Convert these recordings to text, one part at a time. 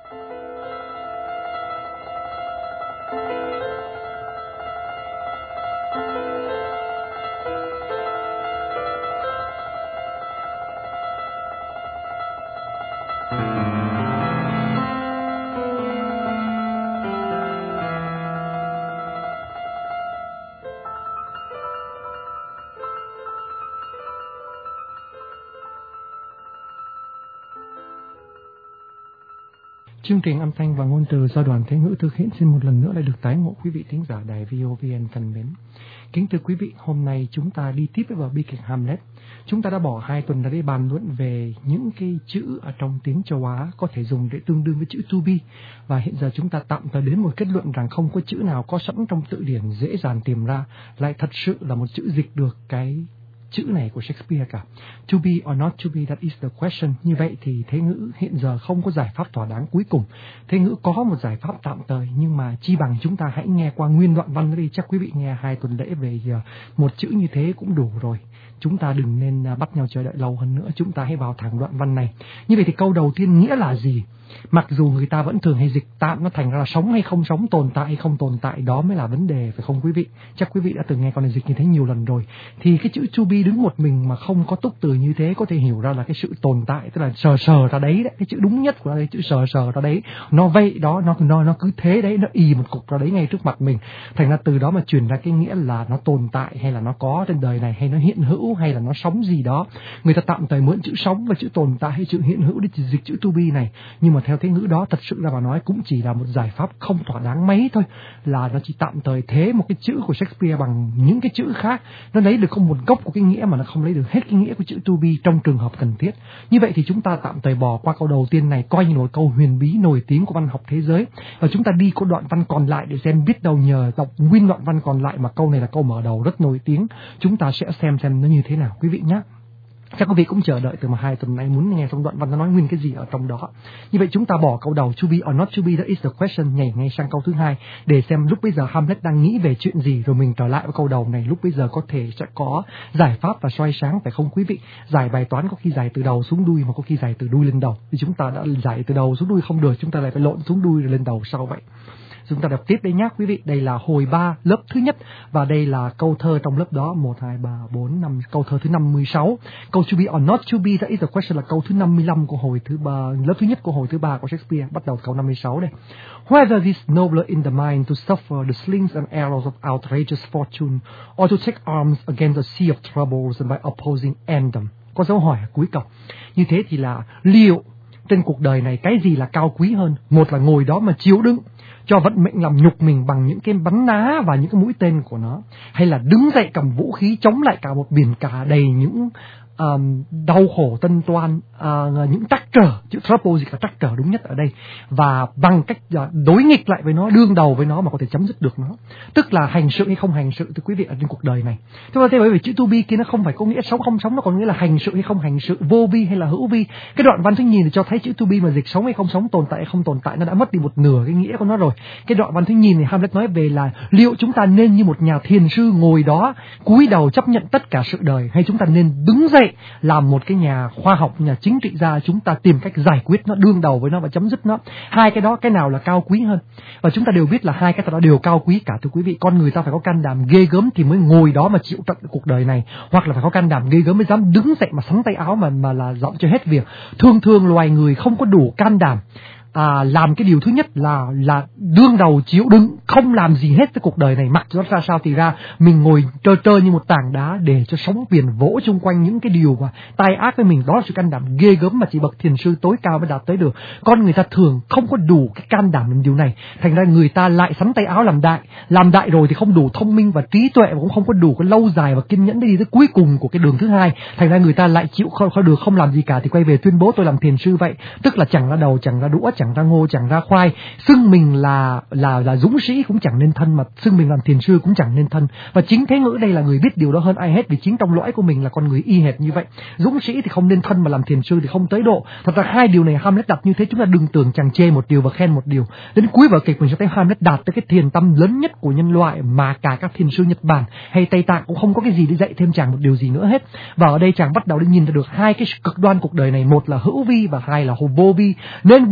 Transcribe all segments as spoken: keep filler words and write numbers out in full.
Chương trình âm thanh và ngôn từ do Đoàn Thế Ngữ thực hiện xin một lần nữa lại được tái ngộ quý vị thính giả đài vê o vê en thân mến. Kính thưa quý vị, hôm nay chúng ta đi tiếp vào bi kịch Hamlet. Chúng ta đã bỏ hai tuần ra để bàn luận về những cái chữ ở trong tiếng châu Á có thể dùng để tương đương với chữ to be, và hiện giờ chúng ta tạm thời đến một kết luận rằng không có chữ nào có sẵn trong từ điển dễ dàng tìm ra lại thật sự là một chữ dịch được cái chữ này của Shakespeare cả. To be or not to be, that is the question. Như vậy thì Thế Ngữ hiện giờ không có giải pháp thỏa đáng cuối cùng. Thế Ngữ có một giải pháp tạm thời, nhưng mà chi bằng chúng ta hãy nghe qua nguyên đoạn văn đi. Chắc quý vị nghe hai tuần lễ về một chữ như thế cũng đủ rồi. Chúng ta đừng nên bắt nhau chờ đợi lâu hơn nữa. Chúng ta hãy vào thẳng đoạn văn này. Như vậy thì câu đầu tiên nghĩa là gì? Mặc dù người ta vẫn thường hay dịch tạm nó thành ra là sống hay không sống, tồn tại hay không tồn tại, đó mới là vấn đề, phải không quý vị? Chắc quý vị đã từng nghe con này dịch như thế nhiều lần rồi. Thì cái chữ to be đứng một mình mà không có túc từ như thế có thể hiểu ra là cái sự tồn tại, tức là sờ sờ ra đấy, đấy. Cái chữ đúng nhất của nó là chữ sờ sờ ra đấy. Nó vậy đó, nó nó nó cứ thế đấy, nó ì một cục ra đấy ngay trước mặt mình. Thành ra từ đó mà truyền ra cái nghĩa là nó tồn tại hay là nó có trên đời này, hay nó hiện hữu hay là nó sống gì đó. Người ta tạm thời mượn chữ sống và chữ tồn tại hay chữ hiện hữu để dịch chữ to be này. Nhưng mà theo Thế Ngữ đó thật sự ra mà nói cũng chỉ là một giải pháp không thỏa đáng mấy thôi, là nó chỉ tạm thời thế một cái chữ của Shakespeare bằng những cái chữ khác, nó lấy được không một gốc của cái nghĩa mà nó không lấy được hết cái nghĩa của chữ to be trong trường hợp cần thiết. Như vậy thì chúng ta tạm thời bỏ qua câu đầu tiên này, coi như một câu huyền bí nổi tiếng của văn học thế giới, và chúng ta đi có đoạn văn còn lại để xem biết đâu nhờ đọc nguyên đoạn văn còn lại mà câu này là câu mở đầu rất nổi tiếng, chúng ta sẽ xem xem nó như thế nào quý vị nhé. Chắc quý vị cũng chờ đợi từ mà hai tuần nay muốn nghe trong đoạn văn nó nói nguyên cái gì ở trong đó. Như vậy chúng ta bỏ câu đầu to be or not to be, that is the question, nhảy ngay sang câu thứ hai để xem lúc bây giờ Hamlet đang nghĩ về chuyện gì, rồi mình trở lại với câu đầu này. Lúc bây giờ có thể sẽ có giải pháp và soi sáng, phải không quý vị? Giải bài toán có khi giải từ đầu xuống đuôi, mà có khi giải từ đuôi lên đầu. Thì chúng ta đã giải từ đầu xuống đuôi không được, chúng ta lại phải lộn xuống đuôi rồi lên đầu sau vậy. Chúng ta đọc tiếp đây nhé quý vị. Đây là hồi ba lớp thứ nhất, và đây là câu thơ trong lớp đó. Một, hai, ba, bốn, năm. Câu thơ thứ năm mươi sáu. Câu to be or not to be, that is the question là câu thứ năm mươi lăm của hồi thứ ba, lớp thứ nhất của hồi thứ ba của Shakespeare. Bắt đầu câu năm mươi sáu đây. Whether this nobler in the mind to suffer the slings and arrows of outrageous fortune, or to take arms against a sea of troubles and by opposing end them. Có dấu hỏi ở cuối câu. Như thế thì là liệu trên cuộc đời này cái gì là cao quý hơn? Một là ngồi đó mà chịu đựng cho vận mệnh làm nhục mình bằng những cái bắn ná và những cái mũi tên của nó, hay là đứng dậy cầm vũ khí chống lại cả một biển cả đầy những um, đau khổ tân toan, uh, những trắc trở, chữ trouble gì cả, trắc trở đúng nhất ở đây, và bằng cách uh, đối nghịch lại với nó, đương đầu với nó mà có thể chấm dứt được nó, tức là hành sự hay không hành sự thưa quý vị ở trên cuộc đời này. Chúng ta thấy bởi vì chữ to be kia nó không phải có nghĩa sống không sống, nó còn nghĩa là hành sự hay không hành sự, vô vi hay là hữu vi. Cái đoạn văn thứ nhì thì cho thấy chữ to be mà dịch sống hay không sống, tồn tại hay không tồn tại, nó đã mất đi một nửa cái nghĩa của nó rồi. Cái đoạn văn thứ nhì này Hamlet nói về là liệu chúng ta nên như một nhà thiền sư ngồi đó cúi đầu chấp nhận tất cả sự đời, hay chúng ta nên đứng dậy làm một cái nhà khoa học, nhà chính trị gia, chúng ta tìm cách giải quyết nó, đương đầu với nó và chấm dứt nó. Hai cái đó cái nào là cao quý hơn? Và chúng ta đều biết là hai cái đó đều cao quý cả thưa quý vị. Con người ta phải có can đảm ghê gớm thì mới ngồi đó mà chịu tận cuộc đời này, hoặc là phải có can đảm ghê gớm mới dám đứng dậy mà xắn tay áo mà mà là dọn cho hết việc. Thường thường loài người không có đủ can đảm À, làm cái điều thứ nhất là là đương đầu chịu đựng, không làm gì hết với cuộc đời này, mặc cho nó ra sao thì ra, mình ngồi trơ trơ như một tảng đá để cho sóng biển vỗ xung quanh những cái điều mà tai ác với mình. Đó là sự can đảm ghê gớm mà chỉ bậc thiền sư tối cao mới đạt tới được. Con người ta thường không có đủ cái can đảm làm điều này, thành ra người ta lại sắn tay áo làm đại, làm đại rồi thì không đủ thông minh và trí tuệ, và cũng không có đủ cái lâu dài và kiên nhẫn để đi tới cuối cùng của cái đường thứ hai. Thành ra người ta lại chịu không, không được, không làm gì cả thì quay về tuyên bố tôi làm thiền sư vậy, tức là chẳng ra đầu, chẳng ra đũa, chẳng ra ngô, chẳng ra khoai, xưng mình là là là dũng sĩ cũng chẳng nên thân, mà xưng mình làm thiền sư cũng chẳng nên thân. Và chính Thế Ngữ đây là người biết điều đó hơn ai hết, vì chính trong lõi của mình là con người y hệt như vậy. Dũng sĩ thì không nên thân, mà làm thiền sư thì không tới độ. Thật ra hai điều này Hamlet đặt như thế, chúng ta đừng tưởng chàng chê một điều và khen một điều. Đến cuối vở kịch mình sẽ thấy Hamlet đạt tới cái thiền tâm lớn nhất của nhân loại mà cả các thiền sư Nhật Bản hay Tây Tạng cũng không có cái gì để dạy thêm chàng một điều gì nữa hết. Và ở đây chàng bắt đầu để nhìn ra được hai cái cực đoan cuộc đời này, một là hữu vi và hai là vô vi. Nên vô vi hay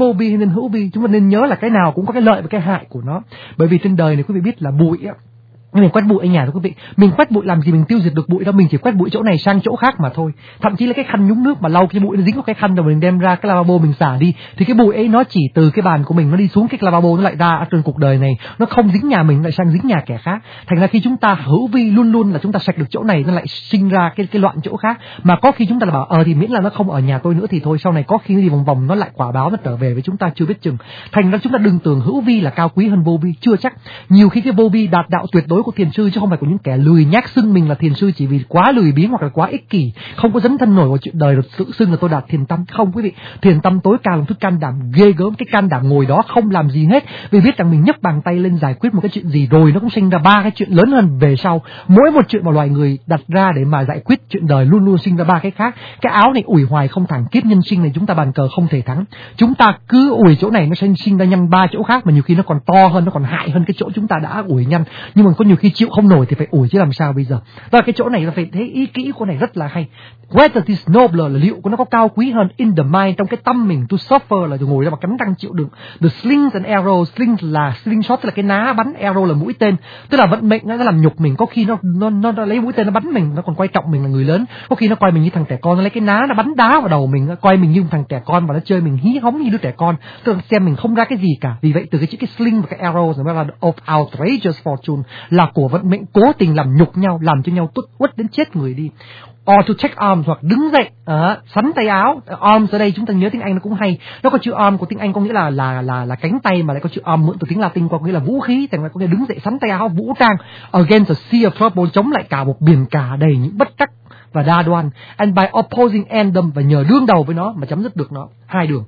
nên hữu vi. Chúng ta nên nhớ là cái nào cũng có cái lợi và cái hại của nó. Bởi vì trên đời này quý vị biết là bụi á, mình quét bụi ở nhà thôi quý vị, mình quét bụi làm gì mình tiêu diệt được bụi đâu, mình chỉ quét bụi chỗ này sang chỗ khác mà thôi. Thậm chí là cái khăn nhúng nước mà lau cái bụi nó dính vào cái khăn rồi mình đem ra cái lavabo mình xả đi, thì cái bụi ấy nó chỉ từ cái bàn của mình nó đi xuống cái lavabo nó lại ra ở trên cuộc đời này, nó không dính nhà mình lại sang dính nhà kẻ khác. Thành ra khi chúng ta hữu vi luôn luôn là chúng ta sạch được chỗ này, nó lại sinh ra cái cái loạn chỗ khác. Mà có khi chúng ta là bảo ờ thì miễn là nó không ở nhà tôi nữa thì thôi, sau này có khi đi vòng vòng nó lại quả báo nó trở về với chúng ta chưa biết chừng. Thành ra chúng ta đừng tưởng hữu vi là cao quý hơn vô vi, chưa chắc. Nhiều khi cái vô vi đạt đạo tuyệt đối của thiền sư chứ không phải của những kẻ lười nhác xưng mình là thiền sư chỉ vì quá lười biếng hoặc là quá ích kỷ, không có dấn thân nổi vào chuyện đời rồi tự xưng là tôi đạt thiền tâm. Không quý vị, thiền tâm tối cao là thứ can đảm ghê gớm, cái can đảm ngồi đó không làm gì hết vì biết rằng mình nhấc bàn tay lên giải quyết một cái chuyện gì rồi nó cũng sinh ra ba cái chuyện lớn hơn về sau. Mỗi một chuyện mà loài người đặt ra để mà giải quyết chuyện đời luôn luôn sinh ra ba cái khác. Cái áo này ủi hoài không thẳng, kiếp nhân sinh này chúng ta bàn cờ không thể thắng. Chúng ta cứ ủi chỗ này nó sinh sinh ra nhăn ba chỗ khác, mà nhiều khi nó còn to hơn, nó còn hại hơn cái chỗ chúng ta đã ủi nhăn. Nhưng mà có nhiều khi chịu không nổi thì phải ủi chứ làm sao bây giờ. Đó là cái chỗ này là phải thấy ý kỹ của này rất là hay. Whether this nobler là liệu của nó có cao quý hơn in the mind, trong cái tâm mình to suffer là ngồi ra mà cắn răng chịu đựng. The slings and arrows, slings là slingshot tức là cái ná bắn, arrow là mũi tên, tức là vận mệnh nó làm nhục mình. Có khi nó nó nó, nó lấy mũi tên nó bắn mình, nó còn quan trọng mình là người lớn. Có khi nó coi mình như thằng trẻ con, nó lấy cái ná nó bắn đá vào đầu mình, nó coi mình như thằng trẻ con và nó chơi mình hí hóng như đứa trẻ con, tức là xem mình không ra cái gì cả. Vì vậy từ cái chữ cái sling và cái arrow nó là of outrageous fortune, là của vận mệnh cố tình làm nhục nhau, làm cho nhau tuất uất đến chết người đi. Or to take arms, hoặc đứng dậy, à, sắn tay áo. Arms ở đây chúng ta nhớ tiếng Anh nó cũng hay, nó có chữ arm của tiếng Anh có nghĩa là là là là cánh tay, mà lại có chữ arm mượn từ tiếng Latin có nghĩa là vũ khí, thành ra có nghĩa đứng dậy sắn tay áo vũ trang. Against a sea of trouble, chống lại cả một biển cả đầy những bất trắc và đa đoan. And by opposing end them, và nhờ đương đầu với nó mà chấm dứt được nó. Hai đường.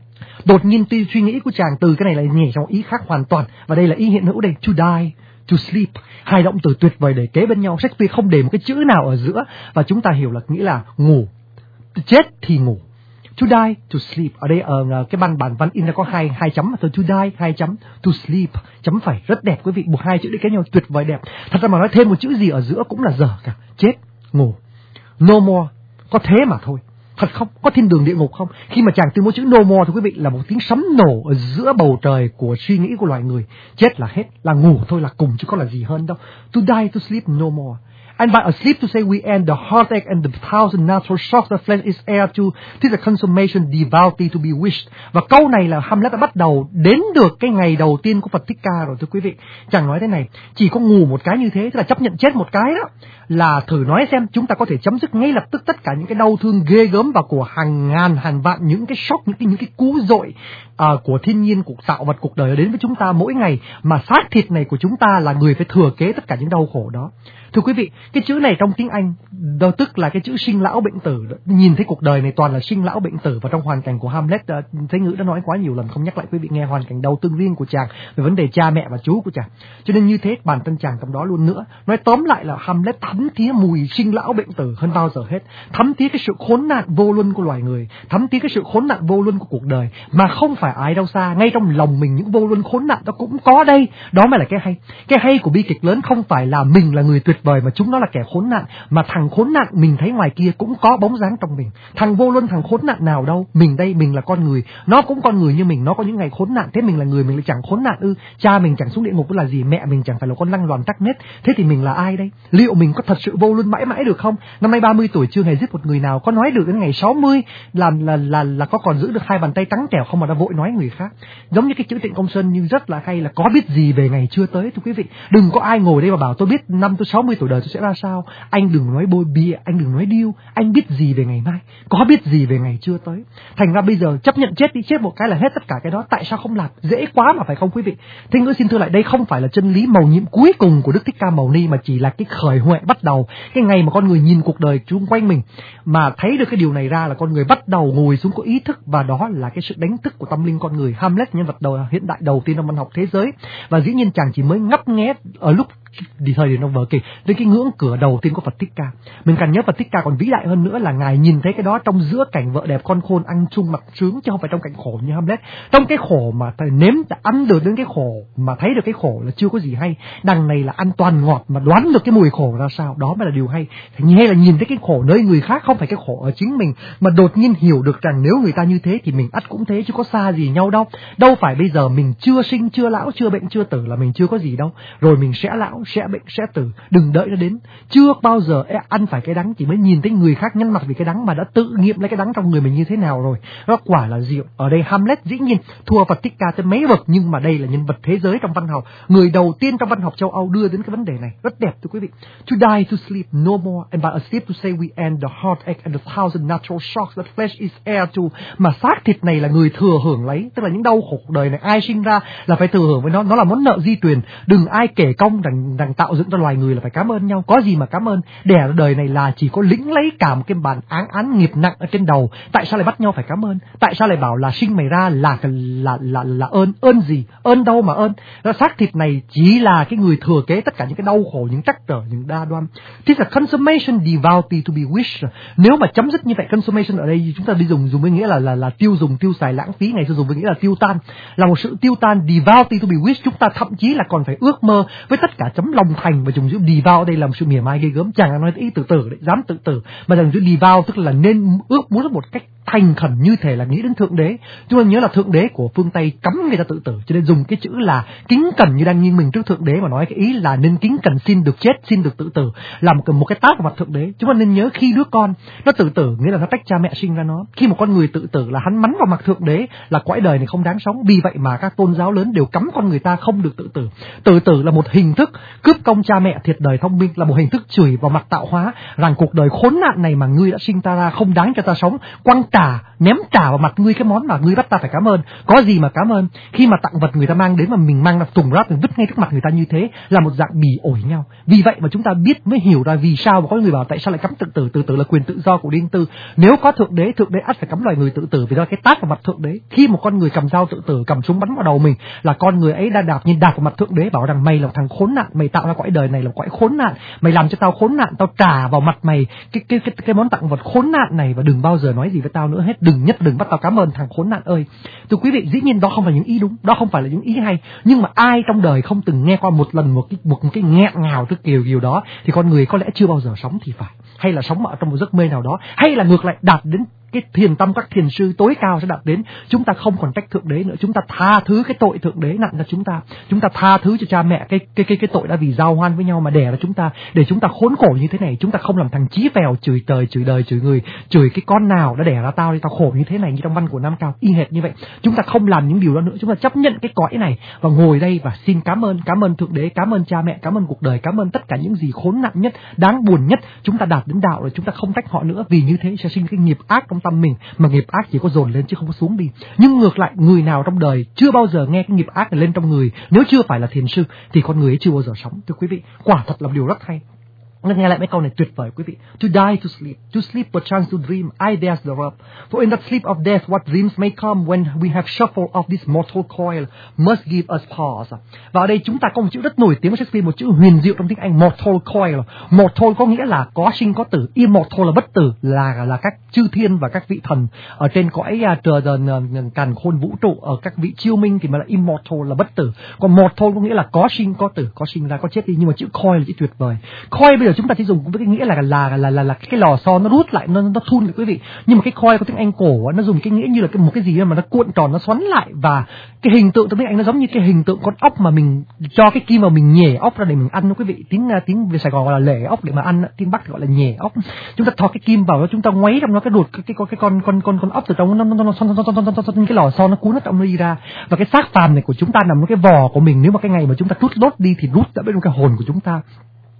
Đột nhiên tuy suy nghĩ của chàng từ cái này lại nhảy trong ý khác hoàn toàn, và đây là ý hiện hữu đây, to die, to sleep, hai động từ tuyệt vời để kế bên nhau. Shakespeare không để một cái chữ nào ở giữa, và chúng ta hiểu là nghĩa là ngủ, chết thì ngủ. To die, to sleep. Ở đây ở cái bản bản văn in là có hai hai chấm, từ to die hai chấm, to sleep chấm phẩy, rất đẹp quý vị, buộc hai chữ đi kế nhau tuyệt vời đẹp. Thật ra mà nói thêm một chữ gì ở giữa cũng là dở cả, chết, ngủ, no more, có thế mà thôi. Thật không? Có thiên đường địa ngục không? Khi mà chàng tuyên bố chữ no more thì quý vị là một tiếng sấm nổ ở giữa bầu trời của suy nghĩ của loài người. Chết là hết, là ngủ thôi là cùng chứ có là gì hơn đâu. To die, to sleep, no more. And by asleep to say we end the heartache and the thousand natural shocks the flesh is heir to, this is a consummation devoutly to be wished. Và câu này là Hamlet đã bắt đầu đến được cái ngày đầu tiên của Phật Thích Ca rồi thưa quý vị. Chàng nói thế này, chỉ có ngủ một cái như thế, tức là chấp nhận chết một cái đó, là thử nói xem chúng ta có thể chấm dứt ngay lập tức tất cả những cái đau thương ghê gớm và của hàng ngàn hàng vạn những cái sốc, những cái những cái cú dội uh, của thiên nhiên, của tạo vật cuộc đời đến với chúng ta mỗi ngày, mà xác thịt này của chúng ta là người phải thừa kế tất cả những đau khổ đó. Thưa quý vị, cái chữ này trong tiếng Anh đó tức là cái chữ sinh lão bệnh tử đó. Nhìn thấy cuộc đời này toàn là sinh lão bệnh tử, và trong hoàn cảnh của Hamlet, uh, Thế Ngữ đã nói quá nhiều lần, không nhắc lại quý vị nghe hoàn cảnh đau thương riêng của chàng về vấn đề cha mẹ và chú của chàng. Cho nên như thế bản thân chàng trong đó luôn nữa. Nói tóm lại là Hamlet thấm thía mùi sinh lão bệnh tử hơn bao giờ hết, thấm thía cái sự khốn nạn vô luân của loài người, thấm thía cái sự khốn nạn vô luân của cuộc đời, mà không phải ai đâu xa, ngay trong lòng mình những vô luân khốn nạn đó cũng có đây. Đó mới là cái hay. Cái hay của bi kịch lớn không phải là mình là người tuyệt vời mà chúng nó là kẻ khốn nạn, mà thằng khốn nạn mình thấy ngoài kia cũng có bóng dáng trong mình. Thằng vô luân, thằng khốn nạn nào đâu, mình đây, mình là con người, nó cũng con người như mình, nó có những ngày khốn nạn. Thế mình là người, mình lại chẳng khốn nạn ư? Cha mình chẳng xuống địa ngục là gì, mẹ mình chẳng phải là con lăng loàn tắc nết, thế thì mình là ai đây? Liệu mình có thật sự vô luân mãi mãi được không? Năm nay ba mươi tuổi chưa hề giết một người nào, có nói được đến ngày sáu mươi là là là là có còn giữ được hai bàn tay trắng trẻo không mà đã vội nói người khác. Giống như cái chữ Trịnh Công Sơn như rất là hay là có biết gì về ngày chưa tới. Thưa quý vị, đừng có ai ngồi đây mà bảo tôi biết năm tôi sáu mươi tuổi đời tôi sẽ ra sao. Anh đừng nói bôi bịa, anh đừng nói điêu, anh biết gì về ngày mai, có biết gì về ngày chưa tới. Thành ra bây giờ chấp nhận chết đi, chết một cái là hết tất cả cái đó. Tại sao không làm? Dễ quá mà phải không quý vị? Thế Ngữ xin thưa lại, đây không phải là chân lý mầu nhiệm cuối cùng của Đức Thích Ca Mâu Ni, mà chỉ là cái khởi huệ bắt đầu. Cái ngày mà con người nhìn cuộc đời xung quanh mình mà thấy được cái điều này ra là con người bắt đầu ngồi xuống có ý thức, và đó là cái sự đánh thức của tâm linh con người. Hamlet, nhân vật đầu hiện đại đầu tiên trong văn học thế giới, và dĩ nhiên chàng chỉ mới ngấp nghé ở lúc đi thời điểm trong vở kịch đến cái ngưỡng cửa đầu tiên của Phật Thích Ca. Mình càng nhớ Phật Thích Ca còn vĩ đại hơn nữa là ngài nhìn thấy cái đó trong giữa cảnh vợ đẹp con khôn ăn chung mặc sướng, chứ không phải trong cảnh khổ như Hamlet. Trong cái khổ mà thầy nếm ăn được đến cái khổ mà thấy được cái khổ là chưa có gì hay. Đằng này là ăn toàn ngọt mà đoán được cái mùi khổ ra sao, đó mới là điều hay. Hay là nhìn thấy cái khổ nơi người khác, không phải cái khổ ở chính mình, mà đột nhiên hiểu được rằng nếu người ta như thế thì mình ắt cũng thế, chứ có xa gì nhau đâu. Đâu phải bây giờ mình chưa sinh, chưa lão, chưa bệnh, chưa tử là mình chưa có gì đâu. Rồi mình sẽ lão, sẽ bệnh, sẽ tử. Đừng đợi nó đến. Chưa bao giờ ăn phải cái đắng chỉ mới nhìn thấy người khác nhăn mặt vì cái đắng, mà đã tự nghiệm lấy cái đắng trong người mình như thế nào rồi. Đó quả là rượu. Ở đây Hamlet dĩ nhiên thua Phật Thích Ca tới mấy bậc, nhưng mà đây là nhân vật thế giới trong văn học, người đầu tiên trong văn học châu Âu đưa đến cái vấn đề này. Rất đẹp thưa quý vị. To die, to sleep no more, and by a sleep to say we end the heartache and the thousand natural shocks that flesh is heir to. Mà xác thịt này là người thừa hưởng lấy, tức là những đau khổ cuộc đời này ai sinh ra là phải thừa hưởng với nó, nó là món nợ di truyền. Đừng ai kể công rằng rằng tạo dựng cho loài người là phải cảm ơn nhau, có gì mà cảm ơn. Đẻ ra đời này là chỉ có lĩnh lấy cả một cái bản án án nghiệp nặng ở trên đầu. Tại sao lại bắt nhau phải cảm ơn? Tại sao lại bảo là sinh mày ra là là là là ơn? Ơn gì? Ơn đâu mà ơn? Ra xác thịt này chỉ là cái người thừa kế tất cả những cái đau khổ, những trắc trở, những đa đoan. This is a consummation devoutly to be wished. Nếu mà chấm dứt như vậy, consummation ở đây chúng ta đi dùng dùng với nghĩa là là là tiêu dùng, tiêu xài, lãng phí, ngày xưa dùng với nghĩa là tiêu tan, là một sự tiêu tan. Devoutly to be wished, chúng ta thậm chí là còn phải ước mơ với tất cả chấm lòng thành, và dùng chữ devout đây là một sự mỉa mai ghê gớm, chẳng ai nói ý tự tử đấy, dám tự tử, mà rằng chữ devout tức là nên ước muốn một cách thành khẩn như thể là nghĩ đến thượng đế. Chúng ta nhớ là thượng đế của phương Tây cấm người ta tự tử, cho nên dùng cái chữ là kính cẩn như đang nghiêng mình trước thượng đế mà nói cái ý là nên kính cẩn xin được chết, xin được tự tử, là một, một cái tát vào mặt thượng đế. Chúng ta nên nhớ khi đứa con nó tự tử nghĩa là nó tách cha mẹ sinh ra nó. Khi một con người tự tử là hắn mắng vào mặt thượng đế là cõi đời này không đáng sống. Vì vậy mà các tôn giáo lớn đều cấm con người ta không được tự tử. Tự tử là một hình thức cướp công cha mẹ, thiệt đời thông minh, là một hình thức chửi vào mặt tạo hóa rằng cuộc đời khốn nạn này mà ngươi đã sinh ta ra không đáng cho ta sống, quăng trả, ném trả vào mặt ngươi cái món mà ngươi bắt ta phải cảm ơn. Có gì mà cảm ơn? Khi mà tặng vật người ta mang đến mà mình mang ra thùng rác mình vứt ngay trước mặt người ta như thế là một dạng bỉ ổi nhau. Vì vậy mà chúng ta biết mới hiểu ra vì sao mà có người bảo tại sao lại cấm tự tử. Tự tử là quyền tự do của riêng tư. Nếu có thượng đế, thượng đế ắt phải cấm loài người tự tử, vì đó cái tát vào mặt thượng đế. Khi một con người cầm dao tự tử, cầm súng bắn vào đầu mình là con người ấy đã đạp nhìn đạp vào mặt thượng đế, bảo rằng mày là một thằng khốn nạn, mày tạo ra cõi đời này là cõi khốn nạn, mày làm cho tao khốn nạn, tao trả vào mặt mày cái cái cái, cái món tặng vật khốn nạn này, và đừng bao giờ nói gì với tao nữa hết, đừng nhất đừng bắt tao cảm ơn thằng khốn nạn ơi. Thưa quý vị, dĩ nhiên đó không phải những ý đúng, đó không phải là những ý hay, nhưng mà ai trong đời không từng nghe qua một lần một cái một, một cái nghẹn ngào thứ kiểu kiểu đó thì con người có lẽ chưa bao giờ sống thì phải, hay là sống ở trong một giấc mê nào đó, hay là ngược lại đạt đến cái thiền tâm các thiền sư tối cao sẽ đạt đến. Chúng ta không còn trách thượng đế nữa, chúng ta tha thứ cái tội thượng đế nặng cho chúng ta, chúng ta tha thứ cho cha mẹ cái cái cái cái tội đã vì giao hoan với nhau mà đẻ ra chúng ta, để chúng ta khốn khổ như thế này. Chúng ta không làm thằng chí phèo chửi trời chửi đời chửi người, chửi cái con nào đã đẻ ra tao đi, tao khổ như thế này, như trong văn của Nam Cao y hệt như vậy. Chúng ta không làm những điều đó nữa, chúng ta chấp nhận cái cõi này và ngồi đây và xin cảm ơn, cảm ơn thượng đế, cảm ơn cha mẹ, cảm ơn cuộc đời, cảm ơn tất cả những gì khốn nạn nhất, đáng buồn nhất. Chúng ta đạt đến đạo rồi, chúng ta không trách họ nữa, vì như thế sẽ sinh cái nghiệp ác trong tâm mình, mà nghiệp ác chỉ có dồn lên chứ không có xuống đi. Nhưng ngược lại, người nào trong đời chưa bao giờ nghe cái nghiệp ác này lên trong người, nếu chưa phải là thiền sư thì con người ấy chưa bao giờ sống. Thưa quý vị, quả thật là một điều rất hay. Nghe lại mấy câu này tuyệt vời quý vị. To die, to sleep, to sleep perchance to dream, I dares the rub. For in that sleep of death, what dreams may come when we have shuffled off this mortal coil must give us pause. Và ở đây chúng ta có một chữ rất nổi tiếng của Shakespeare, một chữ huyền diệu trong tiếng Anh, mortal coil. Mortal có nghĩa là có sinh có tử, immortal là bất tử, là là các chư thiên và các vị thần ở trên cõi trời uh, càn khôn vũ trụ, ở các vị chiêu minh thì mới là immortal là bất tử. Còn mortal có nghĩa là có sinh có tử, có sinh ra có chết đi, nhưng mà chữ coil là chữ tuyệt vời. Coil bây giờ chúng ta chỉ dùng với cái nghĩa là là là là, là cái lò xo nó rút lại, nó nó thun lại quý vị. Nhưng mà cái coil có tiếng Anh cổ nó dùng cái nghĩa như là cái, một cái gì mà nó cuộn tròn, nó xoắn lại, và cái hình tượng trong tiếng Anh nó giống như cái hình tượng con ốc mà mình cho cái kim vào mình nhè ốc ra để mình ăn đó quý vị. Tiếng tiếng về Sài Gòn gọi là lẻ ốc để mà ăn, tiếng Bắc gọi là nhè ốc. Chúng ta thò cái kim vào đó, chúng ta ngoáy trong nó cái ruột cái cái cái con con con con ốc từ trong nó nó nó xoắn xoắn xoắn xoắn cái lò xo nó cuốn nó trong nó đi ra. Và cái xác phàm này của chúng ta nằm trong cái vỏ của mình, nếu mà cái ngày mà chúng ta trút lốt đi thì rút ra bên cái hồn của chúng ta.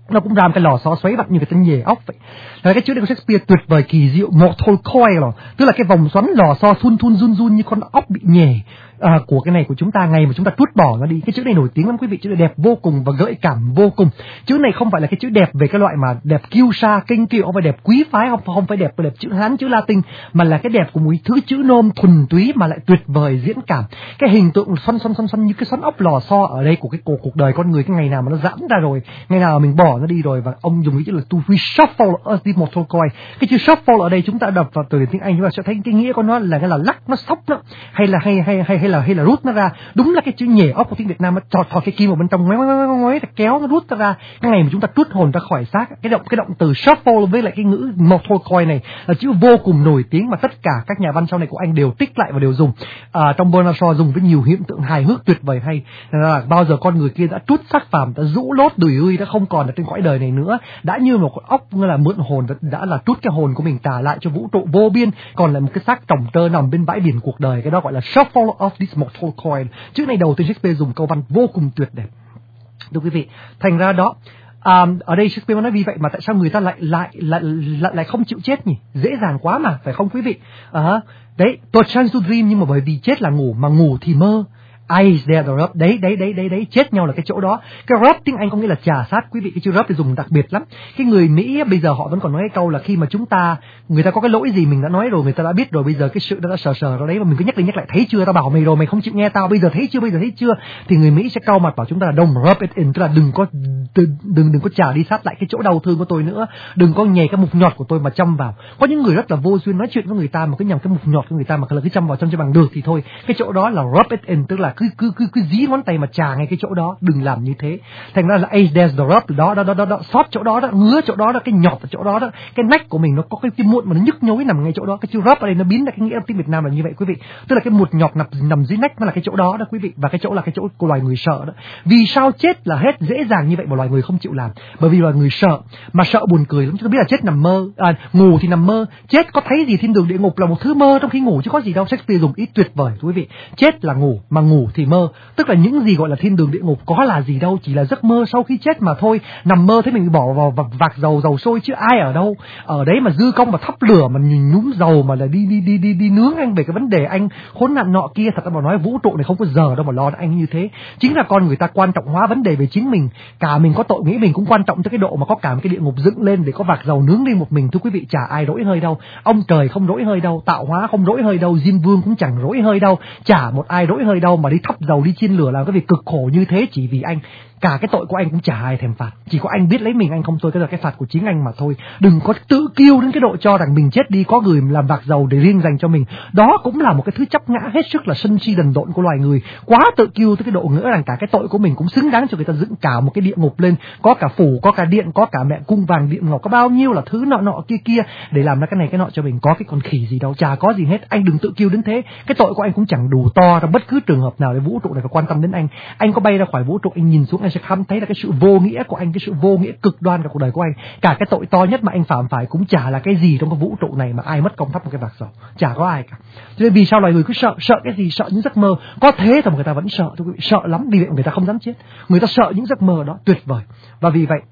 nó cũng ra một cái lò xo xoáy vặn như cái chân nhề ốc vậy. Là cái chữ này của Shakespeare tuyệt vời kỳ diệu, mortal coil, tức là cái vòng xoắn lò xo thun thun run run như con ốc bị nhề. À, của cái này của chúng ta ngày mà chúng ta trút bỏ nó đi. Cái chữ này nổi tiếng lắm quý vị, chữ này đẹp vô cùng và gợi cảm vô cùng. Chữ này không phải là cái chữ đẹp về cái loại mà đẹp kiêu sa kinh kiệu, không phải đẹp quý phái, không không phải đẹp đẹp chữ Hán chữ Latin, mà là cái đẹp của một thứ chữ nôm thuần túy mà lại tuyệt vời diễn cảm. Cái hình tượng xoăn xoăn xoăn xoăn như cái xoắn ốc lò xo ở đây của cái cuộc cuộc đời con người, cái ngày nào mà nó giãn ra rồi, ngày nào mình bỏ nó đi rồi, và ông dùng cái chữ là to reshuffle us the mortal coil. Cái chữ shuffle ở đây chúng ta đọc vào từ điển tiếng Anh chúng ta sẽ thấy cái nghĩa của nó là cái là lắc, nó sóc nó, hay là hay hay hay hay là hay là rút nó ra. Đúng là cái chữ nhề ốc của tiếng Việt Nam, nó thò thò cái kim vào bên trong, ngoáy ngoáy ngoáy ngoáy, kéo nó rút nó ra. Cái ngày mà chúng ta trút hồn ra khỏi xác, cái động cái động từ shuffle với lại cái ngữ mortal coil này là chữ vô cùng nổi tiếng mà tất cả các nhà văn sau này của Anh đều tích lại và đều dùng. À, trong Bernard Shaw dùng với nhiều hiện tượng hài hước tuyệt vời hay là bao giờ con người kia đã trút xác phàm, đã rũ lốt đùi ươi, đã không còn ở trên cõi đời này nữa, đã như một con ốc như là mượn hồn, đã, đã là trút cái hồn của mình trả lại cho vũ trụ vô biên, còn là một cái xác trồng trơ nằm bên bãi biển cuộc đời. Cái đó gọi là shuffle of this mortal coil. Chữ này đầu tiên Shakespeare dùng câu văn vô cùng tuyệt đẹp. Thưa quý vị, thành ra đó à, ở đây Shakespeare nói vì vậy mà tại sao người ta lại lại lại lại, lại không chịu chết nhỉ? Dễ dàng quá mà, phải không quý vị? À, đấy, torture to dream, nhưng mà bởi vì chết là ngủ, mà ngủ thì mơ. Eyes there the rub, đấy đấy đấy đấy đấy chết nhau là cái chỗ đó. Cái rub tiếng Anh có nghĩa là chà sát quý vị, cái chữ rub thì dùng đặc biệt lắm. Cái người Mỹ bây giờ họ vẫn còn nói cái câu là khi mà chúng ta, người ta có cái lỗi gì mình đã nói rồi, người ta đã biết rồi, bây giờ cái sự đã sờ sờ ra đấy mà mình cứ nhắc đi nhắc lại, thấy chưa, tao bảo mày rồi mày không chịu nghe tao, bây giờ thấy chưa, bây giờ thấy chưa, thì người Mỹ sẽ cau mặt bảo chúng ta là don't rub it in, tức là đừng có đừng đừng, đừng có chà đi sát lại cái chỗ đau thương của tôi nữa, đừng có nhè cái mục nhọt của tôi mà châm vào. Có những người rất là vô duyên nói chuyện với người ta mà cứ nhầm cái mục nhọt của người ta mà cứ châm vào châm cho bằng được thì thôi, cái chỗ đó là rub it in, tức là cứ cứ cứ cứ dí ngón tay mà chà ngay cái chỗ đó, đừng làm như thế. Thành ra là age there's the rub, đó đó đó đó, đó sót chỗ đó đó, ngứa chỗ đó đó, cái nhọt ở chỗ đó đó, cái nách của mình nó có cái cái muộn mà nó nhức nhối nằm ngay chỗ đó. Cái chữ rub ở đây nó biến ra cái nghĩa tiếng Việt Nam là như vậy quý vị, tức là cái một nhọt nằm nằm dưới nách, nó là cái chỗ đó đó quý vị, và cái chỗ là cái chỗ của loài người sợ đó. Vì sao chết là hết dễ dàng như vậy mà loài người không chịu làm? Bởi vì loài người sợ, mà sợ buồn cười lắm. Chúng ta biết là chết nằm mơ, à, ngủ thì nằm mơ, chết có thấy gì thiên đường địa ngục là một thứ mơ trong khi ngủ chứ có gì đâu. Shakespeare dùng ý tuyệt vời quý vị, chết là ngủ mà ngủ thì mơ, tức là những gì gọi là thiên đường địa ngục có là gì đâu, chỉ là giấc mơ sau khi chết mà thôi. Nằm mơ thấy mình bỏ vào vạc, vạc dầu dầu sôi chứ ai ở đâu, ở đấy mà dư công mà thắp lửa mà nhúm dầu mà là đi đi đi đi đi nướng anh về cái vấn đề anh khốn nạn nọ kia. Thật ra mà nói vũ trụ này không có giờ đâu mà lo anh như thế. Chính là con người ta quan trọng hóa vấn đề về chính mình, cả mình có tội nghĩ mình cũng quan trọng tới cái độ mà có cả một cái địa ngục dựng lên để có vạc dầu nướng đi một mình. Thưa quý vị, chả ai rỗi hơi đâu, ông trời không rỗi hơi đâu, tạo hóa không rỗi hơi đâu, Diêm Vương cũng chẳng rỗi hơi đâu, chả một ai rỗi hơi đâu mà đi thắp dầu đi chiên lửa làm cái việc cực khổ như thế chỉ vì anh. Cả cái tội của anh cũng chả ai thèm phạt, chỉ có anh biết lấy mình anh không thôi, cái là cái phạt của chính anh mà thôi. Đừng có tự kiêu đến cái độ cho rằng mình chết đi có người làm vạc dầu để riêng dành cho mình, đó cũng là một cái thứ chấp ngã hết sức là sân si đần độn của loài người. Quá tự kiêu tới cái độ ngỡ rằng cả cái tội của mình cũng xứng đáng cho người ta dựng cả một cái địa ngục lên, có cả phủ, có cả điện, có cả mẹ cung vàng điện ngọc, có bao nhiêu là thứ nọ nọ kia kia để làm ra cái này cái nọ cho mình. Có cái con khỉ gì đâu, chả có gì hết. Anh đừng tự kiêu đến thế, cái tội của anh cũng chẳng đủ to trong bất cứ trường hợp nào để vũ trụ này phải quan tâm đến anh. Anh có bay ra khỏi vũ trụ, anh nhìn xuống anh sẽ khám thấy là cái sự vô nghĩa của anh, cái sự vô nghĩa cực đoan của cuộc đời của anh. Cả cái tội to nhất mà anh phạm phải cũng chả là cái gì trong cái vũ trụ này mà ai mất công thắp một cái vạc dầu, chả có ai cả. Cho nên vì sao loài người cứ sợ, sợ cái gì? Sợ những giấc mơ. Có thế thôi mà người ta vẫn sợ, thưa quý vị, sợ lắm. Vì vậy người ta không dám chết, người ta sợ những giấc mơ đó tuyệt vời. Và vì vậy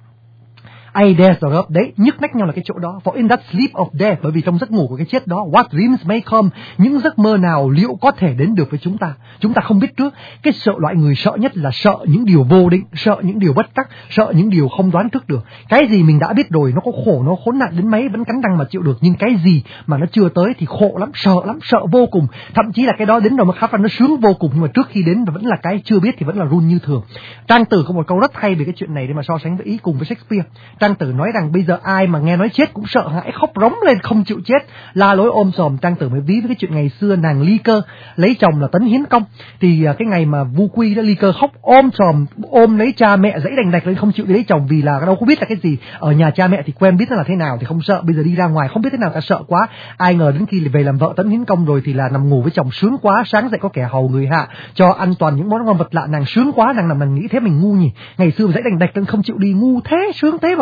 I dare the rub, đấy, nhức nách nhau là cái chỗ đó. For in that sleep of death, bởi vì trong giấc ngủ của cái chết đó, what dreams may come, những giấc mơ nào liệu có thể đến được với chúng ta, chúng ta không biết trước. Cái sợ loại người sợ nhất là sợ những điều vô định, sợ những điều bất trắc, sợ những điều không đoán trước được. Cái gì mình đã biết rồi, nó có khổ, nó khốn nạn đến mấy vẫn cắn răng mà chịu được, nhưng cái gì mà nó chưa tới thì khổ lắm, sợ lắm, sợ vô cùng. Thậm chí là cái đó đến rồi mà khá nó sướng vô cùng, nhưng mà trước khi đến vẫn là cái chưa biết thì vẫn là run như thường. Trang Tử có một câu rất hay về cái chuyện này để mà so sánh với ý cùng với Shakespeare. Trang Tử nói rằng bây giờ ai mà nghe nói chết cũng sợ hãi, khóc rống lên không chịu chết, la lối ôm sòm. Trang Tử mới ví với cái chuyện ngày xưa nàng Ly Cơ lấy chồng là Tấn Hiến Công, thì cái ngày mà Vu Quy đó, Ly Cơ khóc ôm sòm ôm lấy cha mẹ dãy đành đạch lên không chịu đi lấy chồng, vì là đâu có biết là cái gì. Ở nhà cha mẹ thì quen biết nó là thế nào thì không sợ, bây giờ đi ra ngoài không biết thế nào cả sợ quá. Ai ngờ đến khi về làm vợ Tấn Hiến Công rồi thì là nằm ngủ với chồng sướng quá, sáng dậy có kẻ hầu người hạ cho ăn toàn những món ngon vật lạ, nàng sướng quá, nàng nằm nàng nghĩ thế mình ngu nhỉ, ngày xưa dãy đành đạch lên không chịu đi, ngu thế, sướng thế mà không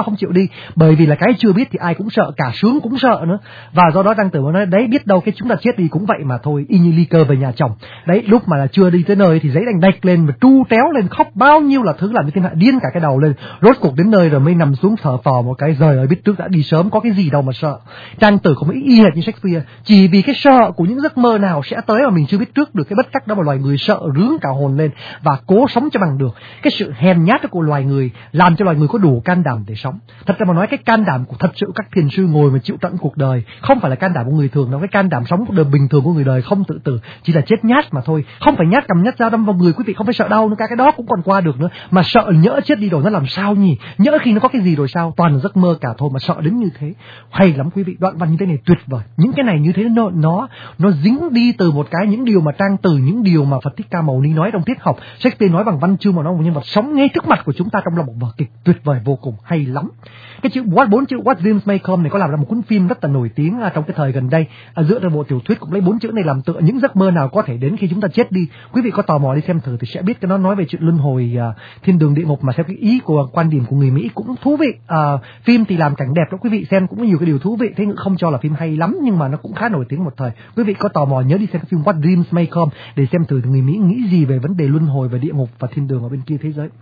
không chịu đi, bởi vì là cái chưa biết thì ai cũng sợ, cả sướng cũng sợ nữa. Và do đó Trang Tử nói đấy, biết đâu cái chúng ta chết đi cũng vậy mà thôi, y như ly cơ về nhà chồng. Đấy, lúc mà là chưa đi tới nơi thì giấy đành đạch lên và tru téo lên, khóc bao nhiêu là thứ làm cho thiên hạ điên cả cái đầu lên. Rốt cuộc đến nơi rồi mới nằm xuống thở phào một cái, giời ơi biết trước đã đi sớm, có cái gì đâu mà sợ. Trang Tử không y hệt như Shakespeare, chỉ vì cái sợ của những giấc mơ nào sẽ tới mà mình chưa biết trước được, cái bất trắc đó mà loài người sợ rướng cả hồn lên và cố sống cho bằng được. Cái sự hèn nhát của loài người làm cho loài người có đủ can đảm để sống. Thật ra mà nói, cái can đảm của thật sự các thiền sư ngồi mà chịu tận cuộc đời không phải là can đảm của người thường đâu. Cái can đảm sống cuộc đời bình thường của người đời không tự tử, chỉ là chết nhát mà thôi. Không phải nhát cầm nhát dao đâm vào người, quý vị không phải sợ đau nữa, cả cái đó cũng còn qua được nữa, mà sợ nhỡ chết đi rồi nó làm sao nhỉ, nhỡ khi nó có cái gì rồi sao, toàn là giấc mơ cả thôi mà sợ đến như thế. Hay lắm quý vị, đoạn văn như thế này tuyệt vời. Những cái này như thế nó nó nó dính đi từ một cái những điều mà Trang Tử, những điều mà Phật Thích Ca Mâu Ni nói trong triết học, Shakespeare nói bằng văn chương mà nó một nhân vật sống ngay trước mặt của chúng ta trong lòng một vở kịch tuyệt vời vô cùng, hay lắm. Cái chữ what, bốn chữ What Dreams May Come này có làm ra một cuốn phim rất là nổi tiếng trong cái thời gần đây, à, dựa trên bộ tiểu thuyết cũng lấy bốn chữ này làm tựa, những giấc mơ nào có thể đến khi chúng ta chết đi. Quý vị có tò mò đi xem thử thì sẽ biết cái nó nói về chuyện luân hồi, uh, thiên đường địa ngục, mà theo cái ý của quan điểm của người Mỹ cũng thú vị. Uh, phim thì làm cảnh đẹp đó, quý vị xem cũng có nhiều cái điều thú vị, thế nhưng không cho là phim hay lắm, nhưng mà nó cũng khá nổi tiếng một thời. Quý vị có tò mò nhớ đi xem cái phim What Dreams May Come để xem thử người Mỹ nghĩ gì về vấn đề luân hồi và địa ngục và thiên đường ở bên kia thế giới.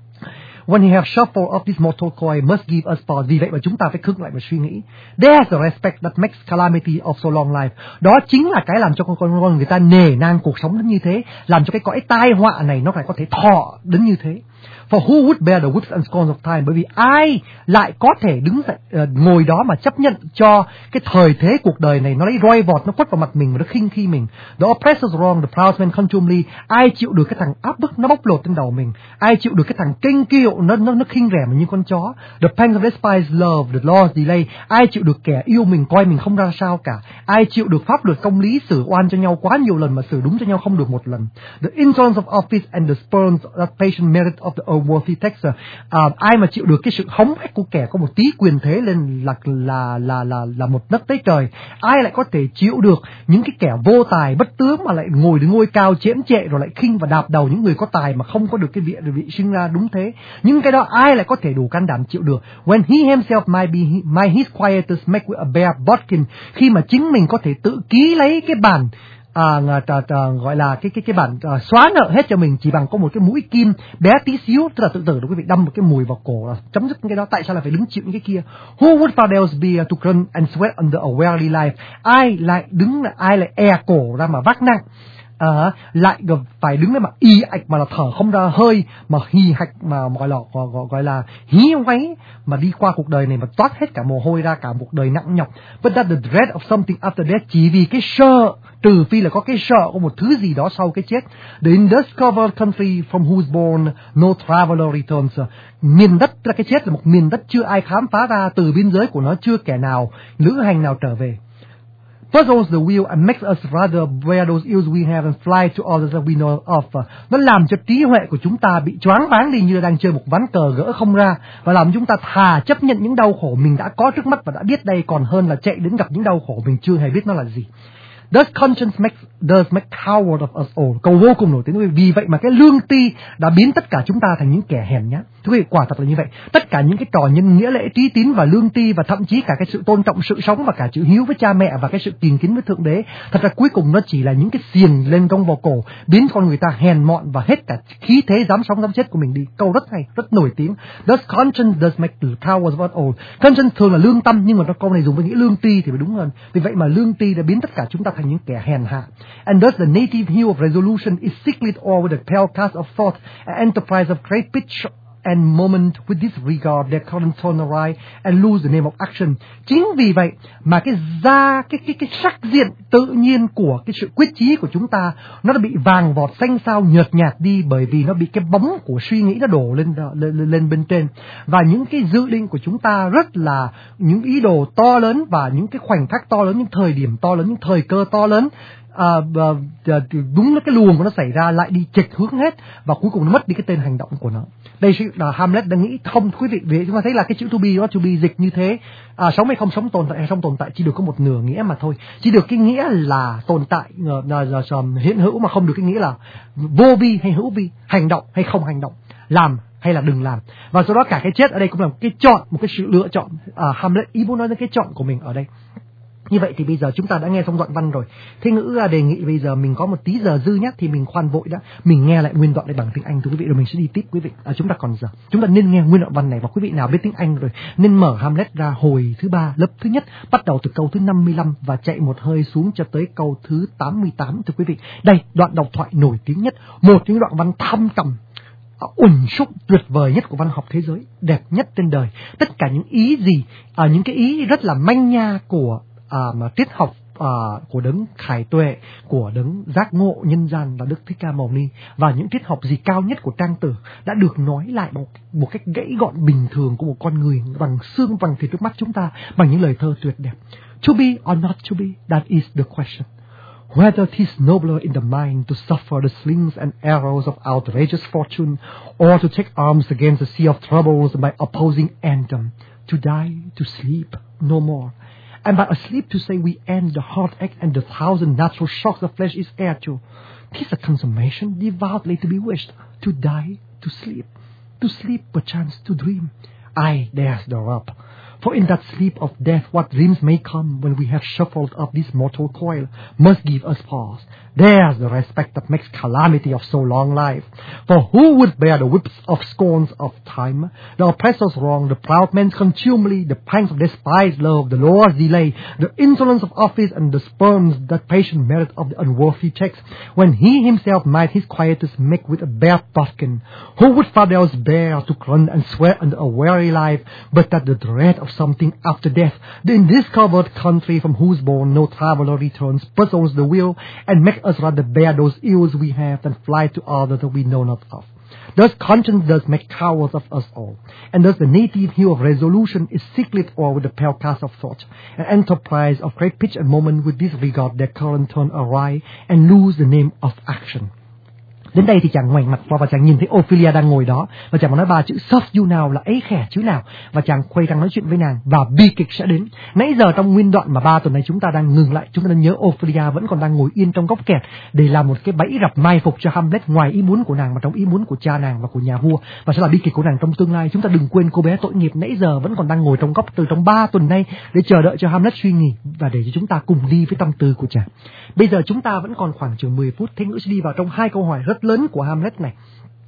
When you have shuffle of this mortal coin must give us pause. Vì vậy mà chúng ta phải khựng lại và suy nghĩ. There's a respect that makes calamity of so long life. Đó chính là cái làm cho con con người ta nể nang cuộc sống đến như thế, làm cho cái cõi tai họa này nó phải có thể thọ đến như thế. For who would bear the whips and scorns of time? Bởi vì ai lại có thể đứng dậy, uh, ngồi đó mà chấp nhận cho cái thời thế cuộc đời này nó lấy roi vọt, nó quất vào mặt mình và nó khinh khi mình. The oppressor's wrong, the proud man contumely. Ai chịu được cái thằng áp bức nó bóc lột trên đầu mình? Ai chịu được cái thằng kênh kiệu nó nó nó khinh rẻ mình như con chó? The pangs of despised love, the law's delay. Ai chịu được kẻ yêu mình coi mình không ra sao cả? Ai chịu được pháp luật công lý xử oan cho nhau quá nhiều lần mà xử đúng cho nhau không được một lần? The insolence of office and the spurns that patient merit of the worthy taxer. À, ai mà chịu được cái sự hống hách của kẻ có một tí quyền thế lên là là là là là một nấc tới trời? Ai lại có thể chịu được những cái kẻ vô tài bất tướng mà lại ngồi đến ngôi cao chễm chệ rồi lại khinh và đạp đầu những người có tài mà không có được cái vị vị sinh ra đúng thế? Những cái đó ai lại có thể đủ can đảm chịu được? When he himself might be might his quietest make with a bare bodkin. Khi mà chính mình có thể tự ký lấy cái bản À, à, à, gọi là cái cái cái bản à, xóa nợ hết cho mình chỉ bằng có một cái mũi kim bé tí xíu, tức là tự tử quý vị đâm một cái mùi vào cổ là chấm dứt cái đó. Tại sao là phải đứng chịu những cái kia? Who would far else be to run and sweat under a weary life? Ai lại đứng là ai lại e cổ ra mà vác nặng? À, lại phải đứng đấy mà y ạch mà là thở không ra hơi, mà hì hạch mà gọi là gọi, gọi, gọi là hí hoáy mà đi qua cuộc đời này mà toát hết cả mồ hôi ra, cả cuộc đời nặng nhọc. But that the dread of something after death, chỉ vì cái sợ, trừ phi là có cái sợ của một thứ gì đó sau cái chết. The undiscovered country from whose born no traveler returns. Miền đất, là cái chết là một miền đất chưa ai khám phá ra, từ biên giới của nó chưa kẻ nào lữ hành nào trở về. Puzzles the wheel and makes us rather wear those ills we have and fly to others that we know of. Nó làm cho trí huệ của chúng ta bị choáng váng đi như là đang chơi một ván cờ gỡ không ra, và làm chúng ta thà chấp nhận những đau khổ mình đã có trước mắt và đã biết đây, còn hơn là chạy đến gặp những đau khổ mình chưa hề biết nó là gì. Does conscience make, does make coward of us all. Câu vô cùng nổi tiếng. Vì vậy mà cái lương tri đã biến tất cả chúng ta thành những kẻ hèn nhát. Thưa quý vị, quả thật là như vậy. Tất cả những cái trò nhân nghĩa lễ trí tín và lương tri, và thậm chí cả cái sự tôn trọng sự sống và cả chữ hiếu với cha mẹ và cái sự kiêng kính với thượng đế, thật ra cuối cùng nó chỉ là những cái xiềng lên gông vào cổ, biến con người ta hèn mọn và hết cả khí thế dám sống dám chết của mình đi. Câu rất hay, rất nổi tiếng. Does conscience does make coward of us all. Conscience thường là lương tâm, nhưng mà nó câu này dùng với nghĩa lương tri thì phải đúng hơn. Vì vậy mà lương tri đã biến tất cả chúng ta thành những kẻ hèn hạ. And thus the native hue of resolution is sicklied all with the pale cast of thought, an enterprise of great pitch and moment with disregard their current tone awry and lose the name of action. Chính vì vậy mà cái da cái cái cái sắc diện tự nhiên của cái sự quyết chí của chúng ta nó đã bị vàng vọt xanh xao nhợt nhạt đi, bởi vì nó bị cái bóng của suy nghĩ nó đổ lên lên, lên bên trên, và những cái dự định của chúng ta rất là những ý đồ to lớn và những cái khoảnh khắc to lớn, những thời điểm to lớn, những thời cơ to lớn. À, à, đúng là cái luồng của nó xảy ra lại đi chệch hướng hết, và cuối cùng nó mất đi cái tên hành động của nó. Đây là Hamlet đang nghĩ không quý vị, vì chúng ta thấy là cái chữ to be nó to be dịch như thế, à, sống hay không sống, tồn tại hay không tồn tại chỉ được có một nửa nghĩa mà thôi, chỉ được cái nghĩa là tồn tại là, là, là hiện hữu, mà không được cái nghĩa là vô vi hay hữu vi, hành động hay không hành động, làm hay là đừng làm. Và do đó cả cái chết ở đây cũng là một cái chọn, một cái sự lựa chọn. À, Hamlet ý muốn nói đến cái chọn của mình ở đây. Như vậy thì bây giờ chúng ta đã nghe xong đoạn văn rồi. Thế Ngữ là đề nghị bây giờ mình có một tí giờ dư nhất thì mình khoan vội đã, mình nghe lại nguyên đoạn này bằng tiếng Anh thưa quý vị, rồi mình sẽ đi tiếp quý vị. À, chúng ta còn giờ chúng ta nên nghe nguyên đoạn văn này, và quý vị nào biết tiếng Anh rồi nên mở Hamlet ra hồi thứ ba lớp thứ nhất, bắt đầu từ câu thứ năm mươi lăm và chạy một hơi xuống cho tới câu thứ tám mươi tám thưa quý vị. Đây, đoạn độc thoại nổi tiếng nhất, một những đoạn văn thâm trầm, uẩn xúc tuyệt vời nhất của văn học thế giới, đẹp nhất trên đời. Tất cả những ý gì, à, những cái ý rất là manh nha của À, mà triết học à, của đấng khải tuệ, của đấng giác ngộ nhân gian là Đức Thích Ca Mâu Ni, và những triết học gì cao nhất của Trang Tử đã được nói lại một, một cách gãy gọn bình thường của một con người bằng xương bằng thịt trước mắt chúng ta bằng những lời thơ tuyệt đẹp. To be or not to be, that is the question. Whether it is nobler in the mind to suffer the slings and arrows of outrageous fortune, or to take arms against the sea of troubles by opposing them, to die, to sleep, no more. And by asleep to say we end the heartache and the thousand natural shocks of flesh is heir to. 'Tis a consummation devoutly to be wished, to die, to sleep, to sleep perchance to dream. Aye, there's the rub. For in that sleep of death what dreams may come when we have shuffled up this mortal coil must give us pause. There's the respect that makes calamity of so long life. For who would bear the whips of scorns of time, the oppressor's wrong, the proud man's contumely, the pangs of despised love, the Lord's delay, the insolence of office, and the spurns that patient merit of the unworthy text, when he himself might his quietus make with a bare bodkin? Who would fathers bear to grunt and swear under a weary life, but that the dread of something after death, the undiscovered country from whose bourne no traveller returns, puzzles the will, and makes us rather bear those ills we have than fly to others that we know not of. Thus conscience does make cowards of us all, and thus the native hue of resolution is sicklied o'er with the pale cast of thought, and enterprise of great pitch and moment with disregard their current turn awry, and lose the name of action. Đến đây thì chàng ngoảnh mặt qua và chàng nhìn thấy Ophelia đang ngồi đó, và chàng nói ba chữ serve you nào là ấy khẻ chứ nào, và chàng quay sang nói chuyện với nàng và bi kịch sẽ đến. Nãy giờ trong nguyên đoạn mà ba tuần này chúng ta đang ngừng lại, chúng ta đang nhớ Ophelia vẫn còn đang ngồi yên trong góc kẹt để làm một cái bẫy rập mai phục cho Hamlet ngoài ý muốn của nàng và trong ý muốn của cha nàng và của nhà vua, và sẽ là bi kịch của nàng trong tương lai. Chúng ta đừng quên cô bé tội nghiệp nãy giờ vẫn còn đang ngồi trong góc từ trong ba tuần nay để chờ đợi cho Hamlet suy nghĩ và để cho chúng ta cùng đi với tâm tư của chàng. Bây giờ chúng ta vẫn còn khoảng chừng mười phút, Thế Ngữ sẽ đi vào trong hai câu hỏi rất lớn của Hamlet này.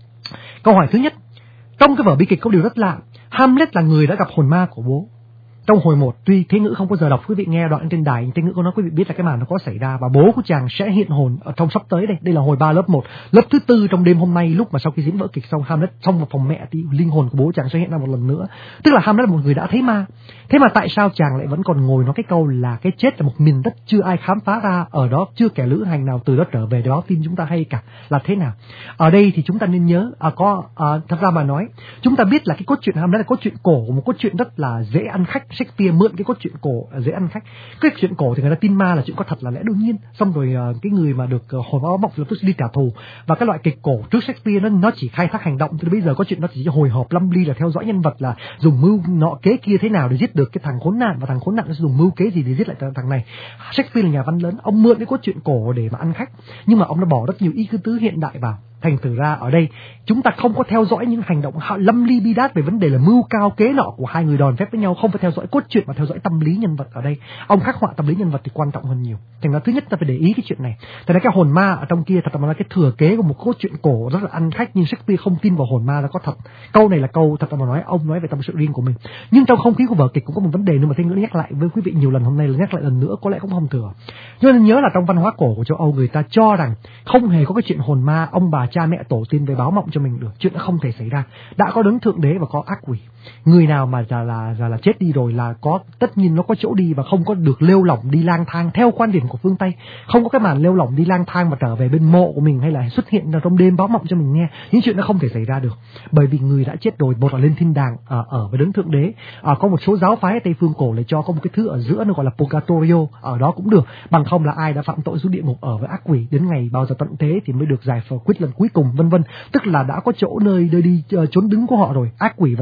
Câu hỏi thứ nhất, trong cái vở bi kịch có điều rất lạ, Hamlet là người đã gặp hồn ma của bố. Trong hồi một, tuy Thế Ngữ không có giờ đọc, quý vị nghe đoạn trên đài, Thế Ngữ có nói quý vị biết là cái màn nó có xảy ra, và bố của chàng sẽ hiện hồn ở trong sắp tới đây. Đây là hồi ba lớp một, lớp thứ tư trong đêm hôm nay, lúc mà sau khi diễn vở kịch xong, Hamlet xong vào phòng mẹ thì linh hồn của bố chàng sẽ hiện ra một lần nữa. Tức là Hamlet là một người đã thấy ma. Thế mà tại sao chàng lại vẫn còn ngồi nói cái câu là cái chết là một miền đất chưa ai khám phá ra, ở đó chưa kẻ lữ hành nào từ đó trở về để báo tin chúng ta hay cả, là thế nào? Ở đây thì chúng ta nên nhớ, à, có à, thật ra mà nói, chúng ta biết là cái cốt truyện Hamlet là cốt truyện cổ, một cốt truyện rất là dễ ăn khách. Shakespeare mượn cái cốt truyện cổ dễ ăn khách. Cái chuyện cổ thì người ta tin ma là chuyện có thật là lẽ đương nhiên. Xong rồi uh, cái người mà được uh, hồi báo mộng lập tức đi trả thù. Và cái loại kịch cổ trước Shakespeare nó nó chỉ khai thác hành động. Thì bây giờ có chuyện nó chỉ hồi hộp lâm ly là theo dõi nhân vật là dùng mưu nọ kế kia thế nào để giết được cái thằng khốn nạn, và thằng khốn nạn nó dùng mưu kế gì để giết lại thằng này. Shakespeare là nhà văn lớn, ông mượn cái cốt truyện cổ để mà ăn khách, nhưng mà ông đã bỏ rất nhiều ý tứ hiện đại vào. Thành thử ra ở đây chúng ta không có theo dõi những hành động lâm ly bi đát về vấn đề là mưu cao kế nọ của hai người đòn phép với nhau, không phải theo dõi cốt truyện mà theo dõi tâm lý nhân vật. Ở đây ông khắc họa tâm lý nhân vật thì quan trọng hơn nhiều. Thành ra thứ nhất ta phải để ý cái chuyện này. Thành ra cái hồn ma ở trong kia thật là cái thừa kế của một cốt truyện cổ rất là ăn khách, nhưng Shakespeare không tin vào hồn ma là có thật. Câu này là câu thật mà nói, ông nói về tâm sự riêng của mình. Nhưng trong không khí của vở kịch cũng có một vấn đề nữa mà Thế Ngữ nhắc lại với quý vị nhiều lần, hôm nay là nhắc lại lần nữa, có lẽ cũng không thừa. Cho nên nhớ là trong văn hóa cổ của châu Âu, người ta cho rằng không hề có cái chuyện hồn ma ông bà cha mẹ tổ tiên về báo mộng cho mình được, chuyện nó không thể xảy ra. Đã có đấng thượng đế và có ác quỷ. Người nào mà là là là, là chết đi rồi là có, tất nhiên nó có chỗ đi và không có được lêu lỏng đi lang thang theo quan điểm của phương Tây. Không có cái màn lêu lỏng đi lang thang mà trở về bên mộ của mình hay là xuất hiện trong đêm báo mộng cho mình nghe. Những chuyện nó không thể xảy ra được, bởi vì người đã chết rồi, một là lên thiên đàng ở, ở với đấng thượng đế. À, có một số giáo phái ở Tây phương cổ lại cho có một cái thứ ở giữa nó gọi là Purgatorio, ở đó cũng được. Bằng không là ai đã phạm tội xuống địa ngục ở với ác quỷ đến ngày bao giờ tận thế thì mới được giải phẫu quyết lần cuối cùng, vân vân. Tức là đã có chỗ nơi nơi đi uh, trốn đứng của họ rồi. Ác quỷ và thượng đế không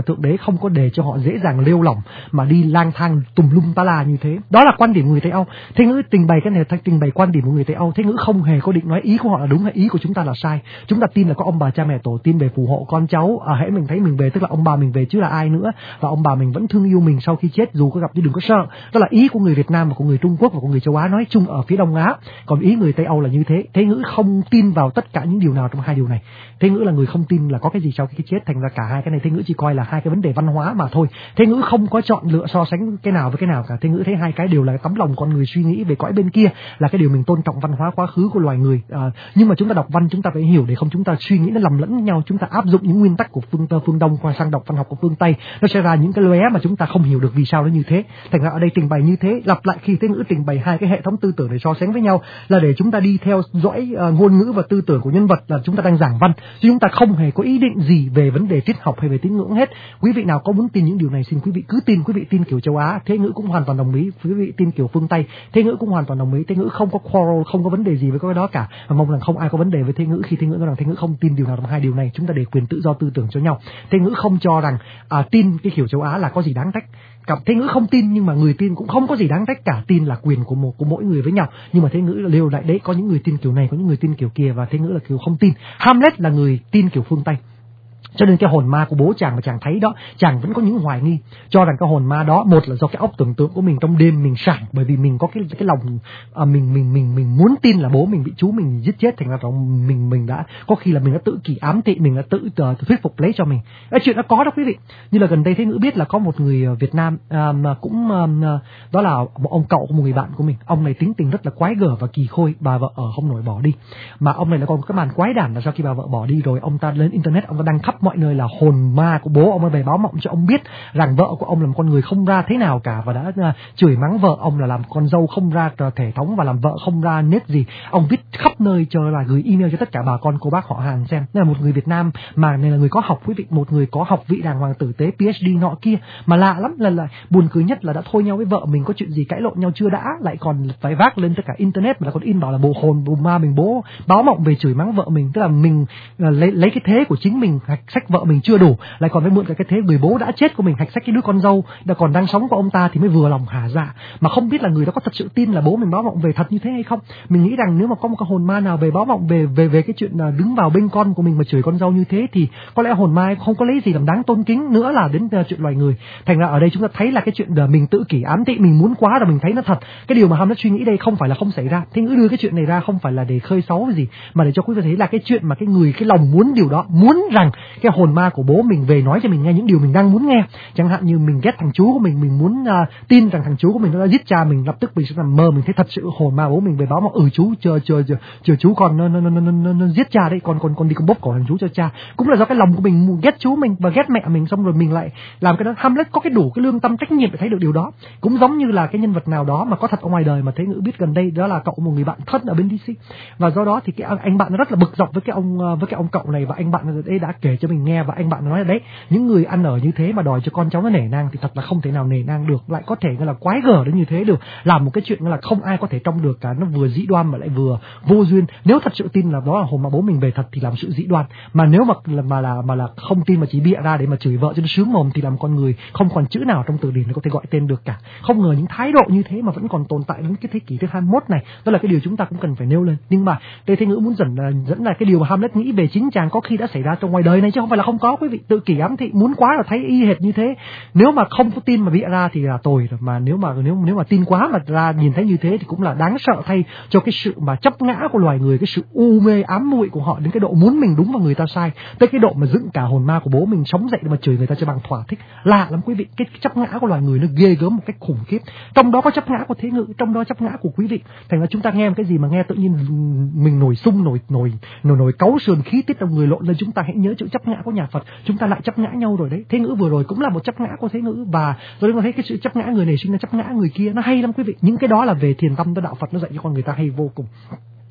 không có để cho họ dễ dàng lêu lỏng mà đi lang thang tùm lum tá la như thế. Đó là quan điểm của người Tây Âu. Thế ngữ trình bày cái này là trình bày quan điểm của người Tây Âu. Thế ngữ không hề có định nói ý của họ là đúng hay ý của chúng ta là sai. Chúng ta tin là có ông bà cha mẹ tổ tiên về phù hộ con cháu, à, hễ mình thấy mình về tức là ông bà mình về chứ là ai nữa, và ông bà mình vẫn thương yêu mình sau khi chết dù có gặp chứ đừng có sợ. Đó là ý của người Việt Nam và của người Trung Quốc và của người châu Á nói chung ở phía Đông Á. Còn ý người Tây Âu là như thế. Thế ngữ không tin vào tất cả những điều nào trong hai điều này. Thế ngữ là người không tin là có cái gì sau khi chết, thành ra cả hai cái này Thế ngữ chỉ coi là hai cái vấn đề văn hóa mà thôi. Thế ngữ không có chọn lựa so sánh cái nào với cái nào cả. Thế ngữ thấy hai cái đều là cái tấm lòng con người suy nghĩ về cõi bên kia, là cái điều mình tôn trọng văn hóa quá khứ của loài người. À, nhưng mà chúng ta đọc văn chúng ta phải hiểu để không chúng ta suy nghĩ nó lầm lẫn nhau. Chúng ta áp dụng những nguyên tắc của phương Tây, phương Đông qua sang đọc văn học của phương Tây, nó sẽ ra những cái lóe mà chúng ta không hiểu được vì sao nó như thế. Thành ra ở đây trình bày như thế, lặp lại khi Thế ngữ trình bày hai cái hệ thống tư tưởng để so sánh với nhau là để chúng ta đi theo dõi uh, ngôn ngữ và tư tưởng của nhân vật, là chúng ta đang giảng văn chứ chúng ta không hề có ý định gì về vấn đề triết học hay về tín ngưỡng hết. Quý vị nào có muốn tin những điều này xin quý vị cứ tin. Quý vị tin kiểu châu Á, Thế ngữ cũng hoàn toàn đồng ý. Quý vị tin kiểu phương Tây, Thế ngữ cũng hoàn toàn đồng ý. Thế ngữ không có quarrel, không có vấn đề gì với cái đó cả, và mong rằng không ai có vấn đề với Thế ngữ khi Thế ngữ nói rằng Thế ngữ không tin điều nào trong hai điều này. Chúng ta để quyền tự do tư tưởng cho nhau. Thế ngữ không cho rằng à, tin cái kiểu châu Á là có gì đáng trách. Cả Thế ngữ không tin nhưng mà người tin cũng không có gì đáng trách cả. Tin là quyền của một của mỗi người với nhau. Nhưng mà Thế ngữ là liều lại đấy, có những người tin kiểu này, có những người tin kiểu kia, và Thế ngữ là kiểu không tin. Hamlet là người tin kiểu phương Tây. Cho nên cái hồn ma của bố chàng mà chàng thấy đó, chàng vẫn có những hoài nghi, cho rằng cái hồn ma đó một là do cái óc tưởng tượng của mình trong đêm mình sảng, bởi vì mình có cái cái lòng à, mình mình mình mình muốn tin là bố mình bị chú mình giết chết, thành ra mình mình đã có khi là mình đã tự kỷ ám thị, mình đã tự uh, thuyết phục lấy cho mình. Cái chuyện đó có đó quý vị. Như là gần đây Thế ngữ biết là có một người Việt Nam à, mà cũng uh, đó là một ông cậu của một người bạn của mình. Ông này tính tình rất là quái gở và kỳ khôi, bà vợ ở không nổi bỏ đi. Mà ông này là còn cái màn quái đản là sau khi bà vợ bỏ đi rồi, ông ta lên internet, ông ta đăng khắp mọi nơi là hồn ma của bố ông ấy về báo mộng cho ông biết rằng vợ của ông là một con người không ra thế nào cả, và đã uh, chửi mắng vợ ông là làm con dâu không ra thể thống và làm vợ không ra nết gì. Ông viết khắp nơi cho là gửi email cho tất cả bà con cô bác họ hàng xem. Đây là một người Việt Nam mà này là người có học quý vị, một người có học vị đàng hoàng tử tế, pê hát đê nọ kia, mà lạ lắm là, là buồn cười nhất là đã thôi nhau với vợ mình, có chuyện gì cãi lộn nhau chưa đã, lại còn phải vác lên tất cả internet mà lại còn in bảo là bộ hồn bộ ma mình bố báo mộng về chửi mắng vợ mình. Tức là mình uh, lấy lấy cái thế của chính mình hạch sách vợ mình chưa đủ, lại còn phải mượn cái cái thế người bố đã chết của mình hạch sách cái đứa con dâu đã còn đang sống của ông ta thì mới vừa lòng hả dạ. Mà không biết là người đó có thật sự tin là bố mình báo mộng về thật như thế hay không. Mình nghĩ rằng nếu mà có một cái hồn ma nào về báo mộng về về về cái chuyện là đứng vào bên con của mình mà chửi con dâu như thế thì có lẽ hồn ma không có lấy gì làm đáng tôn kính nữa là đến uh, chuyện loài người. Thành ra ở đây chúng ta thấy là cái chuyện uh, mình tự kỷ ám thị, mình muốn quá rồi mình thấy nó thật. Cái điều mà Hamlet suy nghĩ đây không phải là không xảy ra. Thế ngữ đưa cái chuyện này ra không phải là để khơi xấu gì, mà để cho quý vị thấy là cái chuyện mà cái người cái lòng muốn điều đó, muốn rằng cái hồn ma của bố mình về nói cho mình nghe những điều mình đang muốn nghe. Chẳng hạn như mình ghét thằng chú của mình, mình muốn uh, tin rằng thằng chú của mình nó đã giết cha mình, lập tức mình sẽ nằm mơ mình thấy thật sự hồn ma bố mình về báo mà ừ chú chờ chờ chờ chờ chú còn nó nó nó nó nó, nó giết cha đấy, còn còn còn đi con bóp cổ thằng chú cho cha. Cũng là do cái lòng của mình ghét chú mình và ghét mẹ mình, xong rồi mình lại làm cái đó. Hamlet có cái đủ cái lương tâm trách nhiệm để thấy được điều đó. Cũng giống như là cái nhân vật nào đó mà có thật ở ngoài đời mà Thế ngữ biết gần đây, đó là cậu một người bạn thân ở bên đê xê, và do đó thì cái anh bạn nó rất là bực dọc với cái ông với cái ông cậu này, và anh bạn ấy đã kể cho mình nghe, và anh bạn nói là đấy, những người ăn ở như thế mà đòi cho con cháu nó nể nang thì thật là không thể nào nể nang được, lại có thể là quái gở đến như thế được, làm một cái chuyện là không ai có thể trông được cả, nó vừa dĩ đoan mà lại vừa vô duyên. Nếu thật sự tin là đó là hồn ma bố mình về thật thì làm sự dĩ đoan, mà nếu mà mà là mà là không tin mà chỉ bịa ra để mà chửi vợ cho nó sướng mồm thì làm con người không còn chữ nào trong từ điển để có thể gọi tên được cả. Không ngờ những thái độ như thế mà vẫn còn tồn tại đến cái thế kỷ thứ hai mươi mốt này, đó là cái điều chúng ta cũng cần phải nêu lên. Nhưng mà Tề Thế Ngữ muốn dẫn là dẫn là cái điều mà Hamlet nghĩ về chính chàng có khi đã xảy ra trong ngoài đời này chứ không phải là không có quý vị. Tự kỷ ám thị muốn quá là thấy y hệt như thế. Nếu mà không có tin mà bịa ra thì là tồi rồi, mà nếu mà nếu nếu mà tin quá mà ra nhìn thấy như thế thì cũng là đáng sợ thay cho cái sự mà chấp ngã của loài người, cái sự u mê ám muội của họ đến cái độ muốn mình đúng và người ta sai, tới cái độ mà dựng cả hồn ma của bố mình sống dậy để mà chửi người ta cho bằng thỏa thích. Lạ lắm quý vị, cái chấp ngã của loài người nó ghê gớm một cách khủng khiếp. Trong đó có chấp ngã của Thế Ngữ, trong đó chấp ngã của quý vị. Thành ra chúng ta nghe một cái gì mà nghe tự nhiên mình nổi sung nổi nổi nổi nổi cáu sườn khí tiết trong người lộn lên, chúng ta hãy nhớ chữ chấp ngã của nhà Phật, chúng ta lại chấp ngã nhau rồi đấy. Thế Ngữ vừa rồi cũng là một chấp ngã của Thế Ngữ, và rồi chúng ta thấy cái sự chấp ngã người này sinh ra chấp ngã người kia, nó hay lắm quý vị. Những cái đó là về thiền tâm, đó đạo Phật nó dạy cho con người ta hay vô cùng.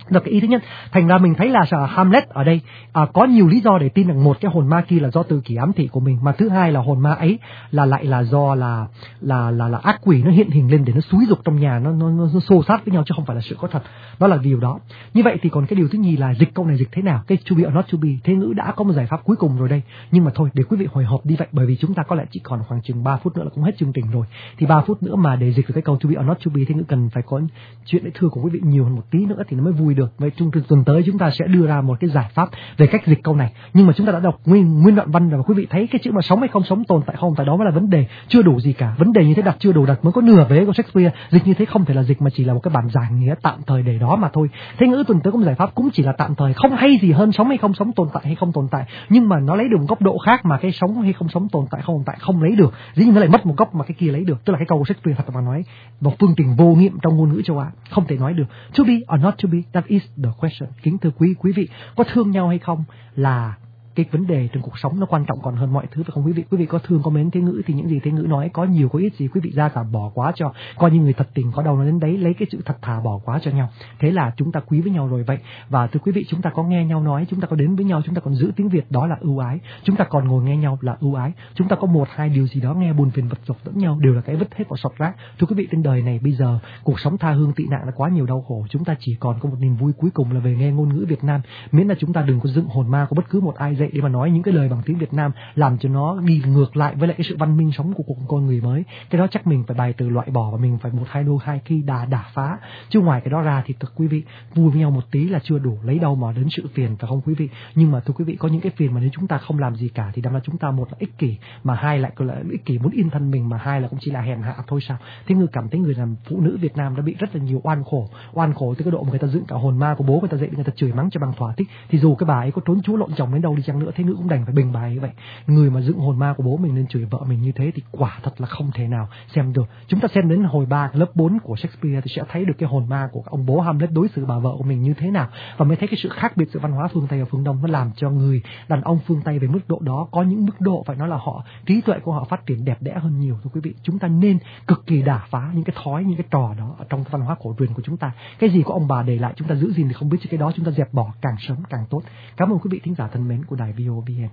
Đó là cái ý thứ nhất. Thành ra mình thấy là Hamlet ở đây à, có nhiều lý do để tin rằng một, cái hồn ma kia là do tự kỷ ám thị của mình, mà thứ hai là hồn ma ấy là lại là do là là là là ác quỷ nó hiện hình lên để nó xúi dục trong nhà, nó nó nó xô sát với nhau chứ không phải là sự có thật. Đó là điều đó. Như vậy thì còn cái điều thứ nhì là dịch câu này dịch thế nào? Cái to be or not to be, thế ngữ đã có một giải pháp cuối cùng rồi đây. Nhưng mà thôi, để quý vị hồi hộp đi vậy, bởi vì chúng ta có lẽ chỉ còn khoảng chừng ba phút nữa là cũng hết chương trình rồi. Thì ba phút nữa mà để dịch được cái câu to be or not to be, thế ngữ cần phải có chuyện để thưa của quý vị nhiều hơn một tí nữa thì nó mới vui được. Vậy trong tuần tới chúng ta sẽ đưa ra một cái giải pháp về cách dịch câu này. Nhưng mà chúng ta đã đọc nguyên nguyên đoạn văn rồi, và quý vị thấy cái chữ mà sống hay không sống, tồn tại không, tại đó mới là vấn đề, chưa đủ gì cả. Vấn đề như thế đặt chưa đủ đặt mới có nửa vế của Shakespeare. Dịch như thế không thể là dịch mà chỉ là một cái bản giải nghĩa tạm thời để đó mà thôi. Thế ngữ tuần tới có một giải pháp cũng chỉ là tạm thời, không hay gì hơn sống hay không sống, tồn tại hay không tồn tại, nhưng mà nó lấy được một góc độ khác mà cái sống hay không sống, tồn tại không tồn tại không lấy được. Dĩ nhiên nó lại mất một góc mà cái kia lấy được. Tức là cái câu của Shakespeare thật mà nói một phương tiện vô nghiệm trong ngôn ngữ châu Á, không thể nói được. To be or not to be, that is the question. Kính thưa quý quý vị, có thương nhau hay không là cái vấn đề trong cuộc sống nó quan trọng còn hơn mọi thứ, phải không quý vị? Quý vị có thương có mến thế ngữ thì những gì thế ngữ nói có nhiều có ít gì quý vị ra cả bỏ quá cho. Coi như người thật tình có đâu nó đến đấy, lấy cái sự thật thà bỏ quá cho nhau. Thế là chúng ta quý với nhau rồi vậy. Và thưa quý vị, chúng ta có nghe nhau nói, chúng ta có đến với nhau, chúng ta còn giữ tiếng Việt, đó là ưu ái. Chúng ta còn ngồi nghe nhau là ưu ái. Chúng ta có một hai điều gì đó nghe buồn phiền vật vọc lẫn nhau đều là cái vứt hết vào sọt rác. Thưa quý vị, trên đời này bây giờ cuộc sống tha hương tị nạn là quá nhiều đau khổ. Chúng ta chỉ còn có một niềm vui cuối cùng là về nghe ngôn ngữ Việt Nam. Miễn là chúng ta đừng có dựng hồn ma của bất cứ một ai dậy để mà nói những cái lời bằng tiếng Việt Nam làm cho nó đi ngược lại với lại cái sự văn minh sống của cuộc con người mới. Cái đó chắc mình phải bài từ loại bỏ, và mình phải một hai đô hai khi đà đả phá. Chứ ngoài cái đó ra thì thưa quý vị, vui với nhau một tí là chưa đủ, lấy đâu mà đến sự phiền, phải không quý vị? Nhưng mà thưa quý vị, có những cái phiền mà nếu chúng ta không làm gì cả thì đâm ra chúng ta một là ích kỷ, mà hai lại là ích kỷ muốn yên thân mình, mà hai là cũng chỉ là hèn hạ thôi sao? Thế người cảm thấy người làm phụ nữ Việt Nam đã bị rất là nhiều oan khổ, oan khổ tới cái độ mà người ta dựng cả hồn ma của bố người ta dậy, người ta chửi mắng cho bằng thỏa thích. Thì dù cái bà ấy có trốn chú lộn chồng đến đâu đi chăng nữa, thế nữ cũng đành phải bình bà ấy vậy. Người mà dựng hồn ma của bố mình nên chửi vợ mình như thế thì quả thật là không thể nào xem được. Chúng ta xem đến hồi ba lớp bốn của Shakespeare thì sẽ thấy được cái hồn ma của ông bố Hamlet đối xử bà vợ của mình như thế nào, và mới thấy cái sự khác biệt giữa văn hóa phương Tây và phương Đông. Nó làm cho người đàn ông phương Tây về mức độ đó có những mức độ phải nói là họ trí tuệ của họ phát triển đẹp đẽ hơn nhiều. Thưa quý vị, chúng ta nên cực kỳ đả phá những cái thói, những cái trò đó ở trong văn hóa cổ truyền của chúng ta. Cái gì của ông bà để lại chúng ta giữ gìn thì không biết, chứ cái đó chúng ta dẹp bỏ càng sớm càng tốt. Cảm ơn quý vị thính giả thân mến của đài vê o vê en.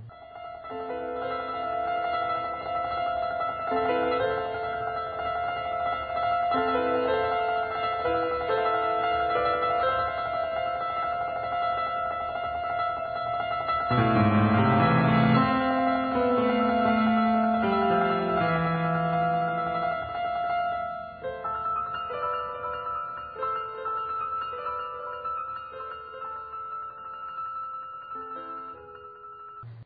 Thank you.